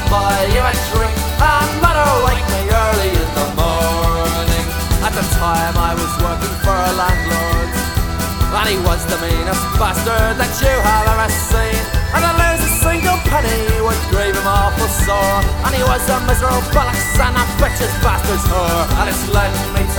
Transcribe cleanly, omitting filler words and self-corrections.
buy you a drink, and mother wake me early in the morning. At the time I was working for a landlord, and he was the meanest bastard that you have ever seen. And to lose a single penny would grieve him awful sore, and he was a miserable bollocks and a bitch's bastard's whore. And it's led me to